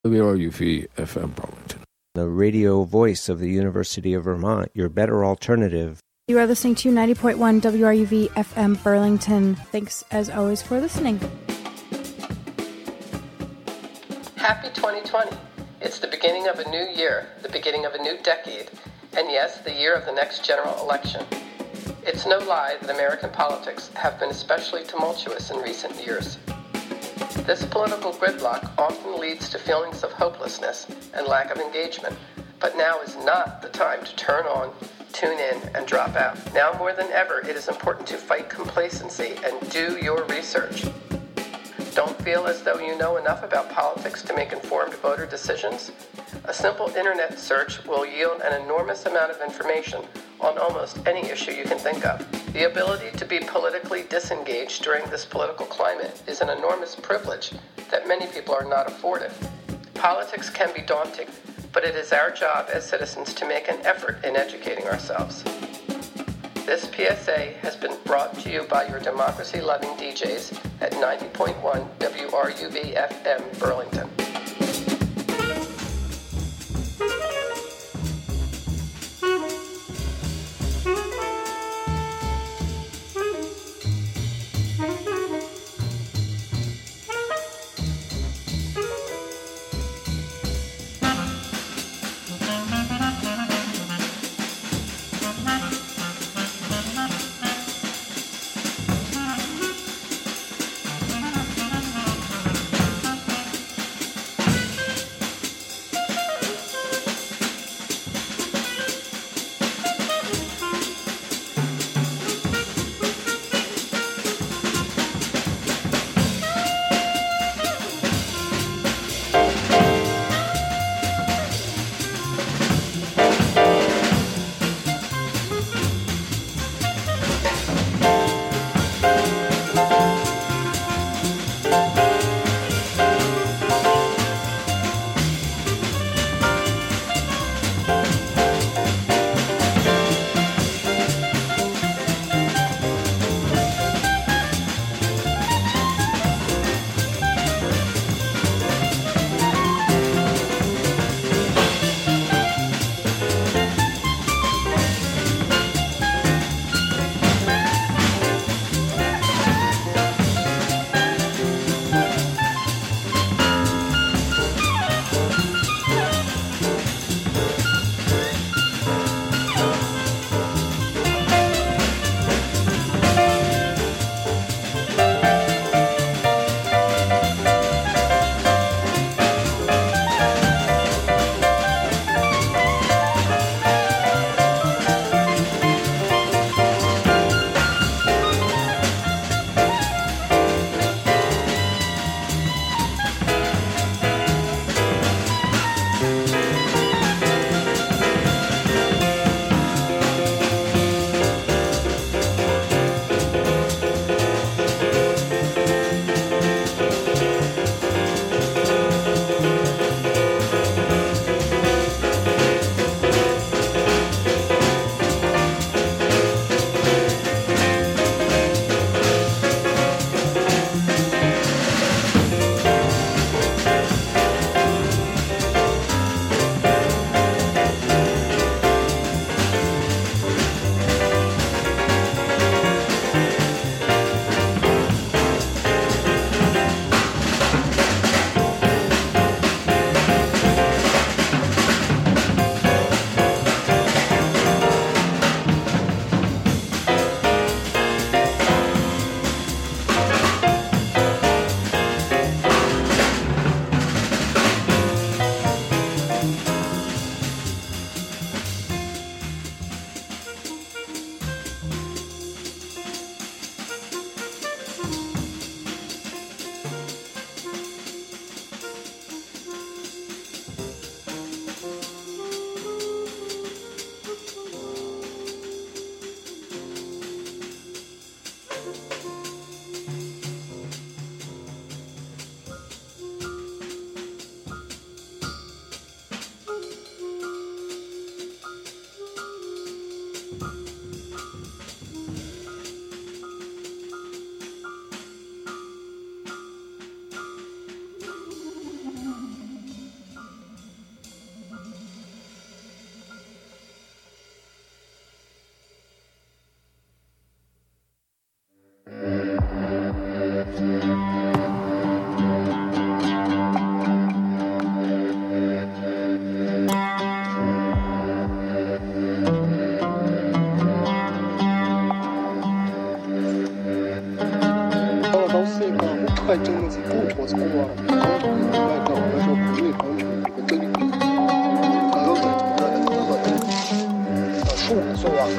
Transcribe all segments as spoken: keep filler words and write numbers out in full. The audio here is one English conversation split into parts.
W R U V F M Burlington. The radio voice of the University of Vermont, your better alternative. You are listening to ninety point one W R U V F M Burlington. Thanks, as always, for listening. Happy twenty twenty. It's the beginning of a new year, the beginning of a new decade, and yes, the year of the next general election. It's no lie that American politics have been especially tumultuous in recent years. This political gridlock often leads to feelings of hopelessness and lack of engagement, but now is not the time to turn on, tune in, and drop out. Now more than ever, it is important to fight complacency and do your research. Don't feel as though you know enough about politics to make informed voter decisions? A simple internet search will yield an enormous amount of information on almost any issue you can think of. The ability to be politically disengaged during this political climate is an enormous privilege that many people are not afforded. Politics can be daunting, but it is our job as citizens to make an effort in educating ourselves. This P S A has been brought to you by your democracy-loving D Js at ninety point one W R U V F M Burlington.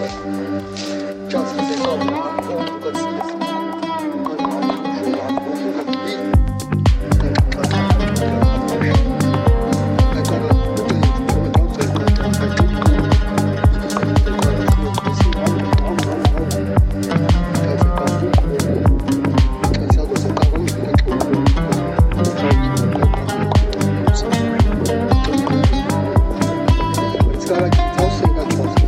这样子可以告诉他用五个词的思想，告诉他说他不是很努力，但是他他他他来搞了对什么高水平，还是一个一个一个是是往往往往往，开始搞中国，看下个是刚刚那个中国，我招一个高高是，真的，我这个招是一个招是。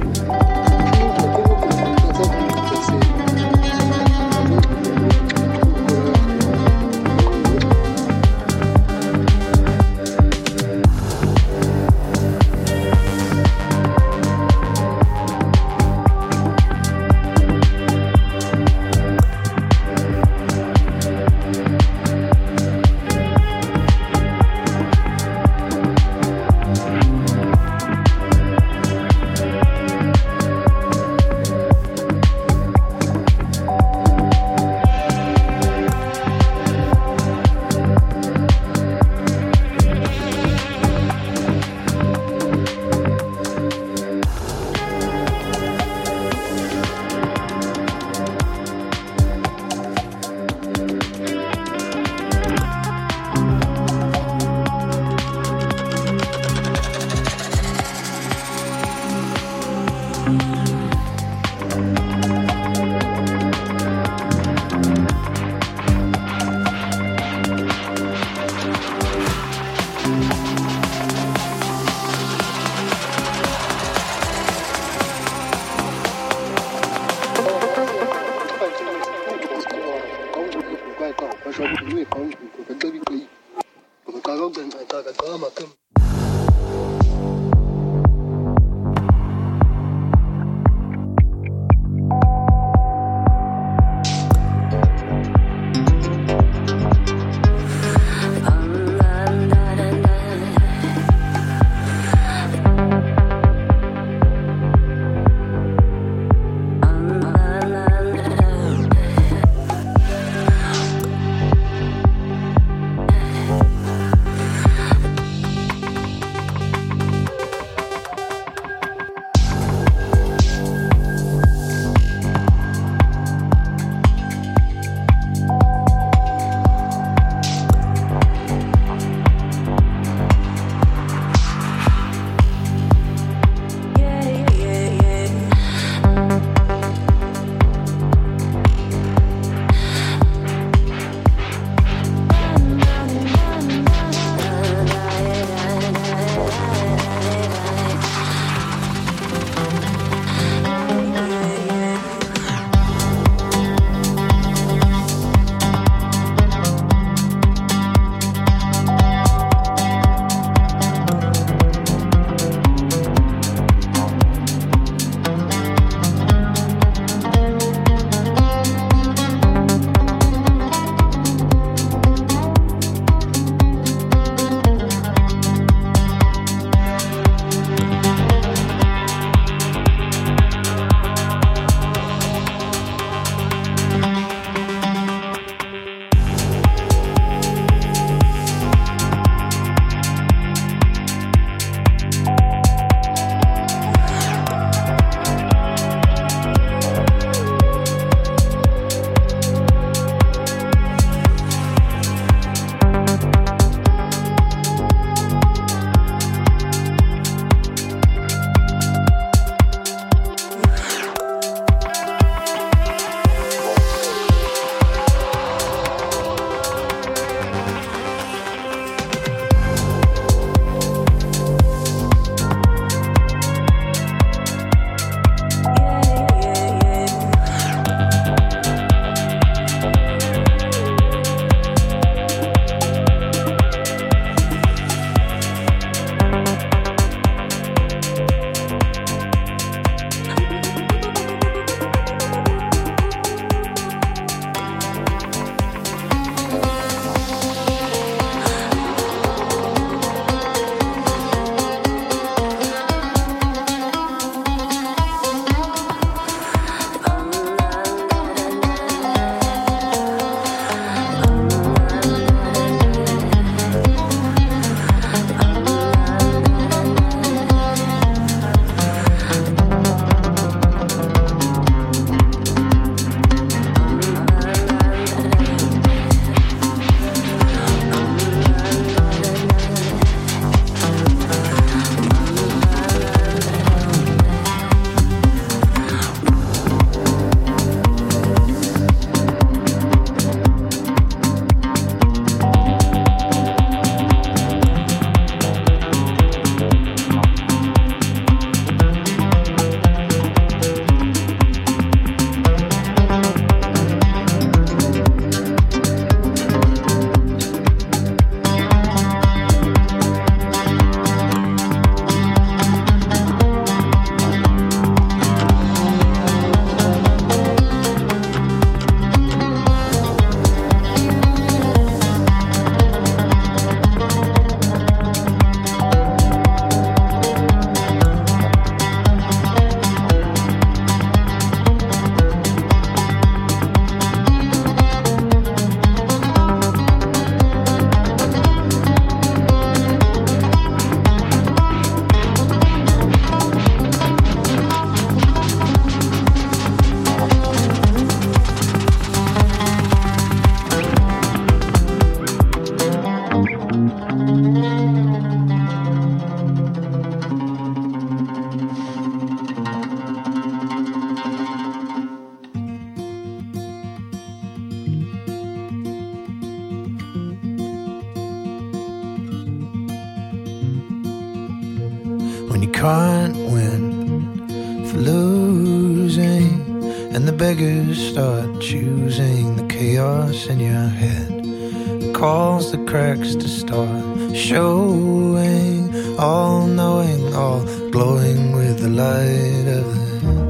you can't win for losing, and the beggars start choosing the chaos in your head. It calls the cracks to start showing, all knowing, all glowing with the light of the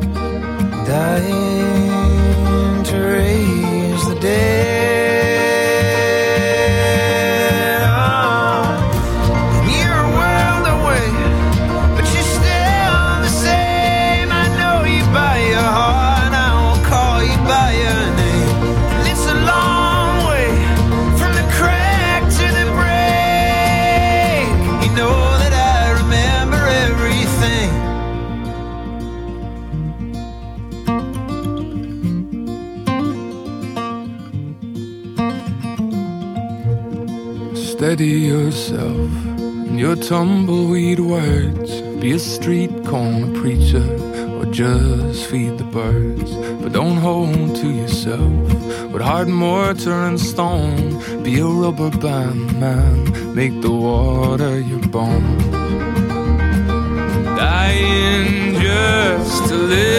dying to raise the dead. Steady yourself in your tumbleweed words. Be a street corner preacher or just feed the birds. But don't hold to yourself with hard mortar and stone. Be a rubber band man, make the water your bones. Dying just to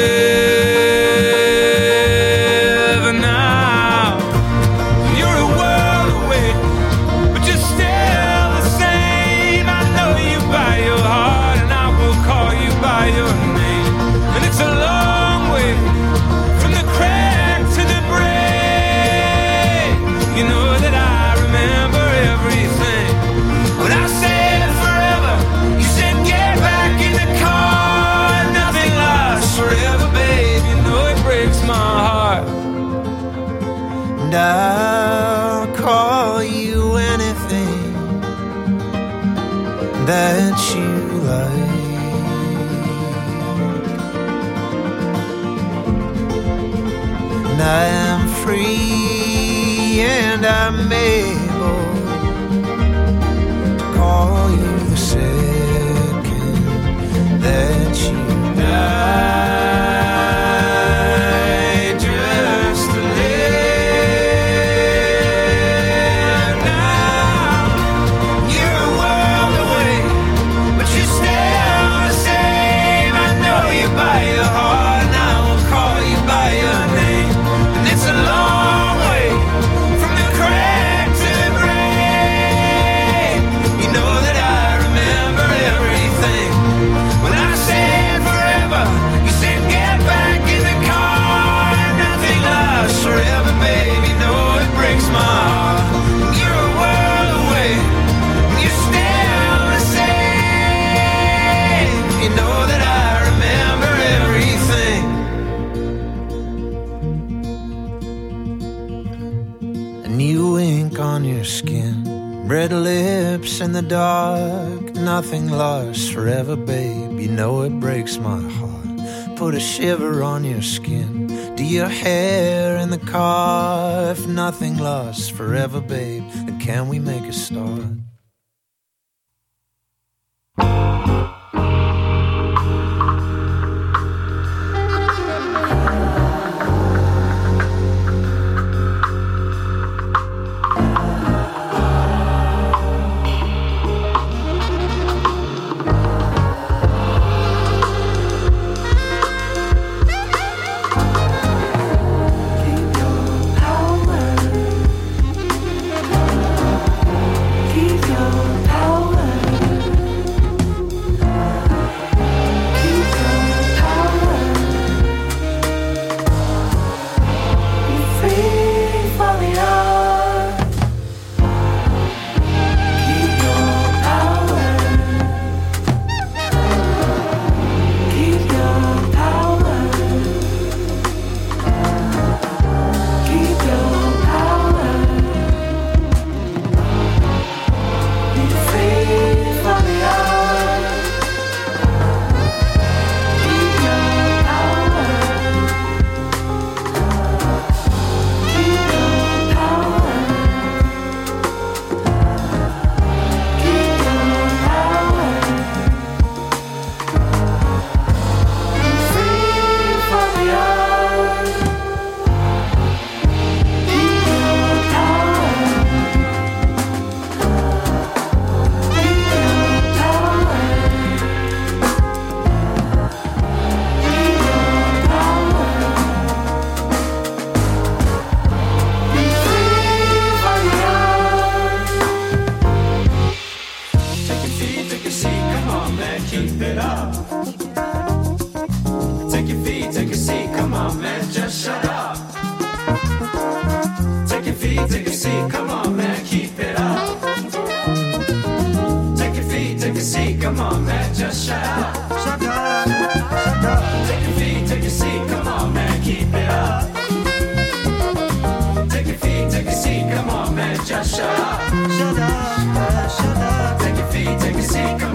live now. You're a world away, but you're still the same. I know you by your heart, and I will call you by your name. And it's a long way from the crack to the break. You know that I remember everything. When I said forever, you said get back in the car. Nothing lasts forever, babe. You know it breaks my heart. And I'll call you anything that you like. And I am free and I'm able to call you the second that you died just to live now. You're a world away, but you're still the same. I know you by your heart, and I will call you by your name. And it's a long way from the crack to the break. You know that I remember everything. When I said forever, you said get back in the car. Nothing lasts forever, baby. You know it breaks my heart. You're a world away, and you're still the same. You know that I remember everything. A new ink on your skin, red lips in the dark. Nothing lasts forever, babe. You know it breaks my heart. Put a shiver on your skin. Do your hair in the car. If nothing lasts forever, babe, then can we make a start? Keep feet, take a seat, come on, man, keep it up. Take your feet, take a seat, come on, man, just shut up. Take your feet, take a seat, come on, man, keep it up. Take your feet, take a seat, come on, man, just shut up. Shut up, shut up. Take your feet, take a seat, come on, man, keep it up. Take your feet, take a seat, come on, man, just shut up. Shut up, shut up. Take your feet, take a seat, come on.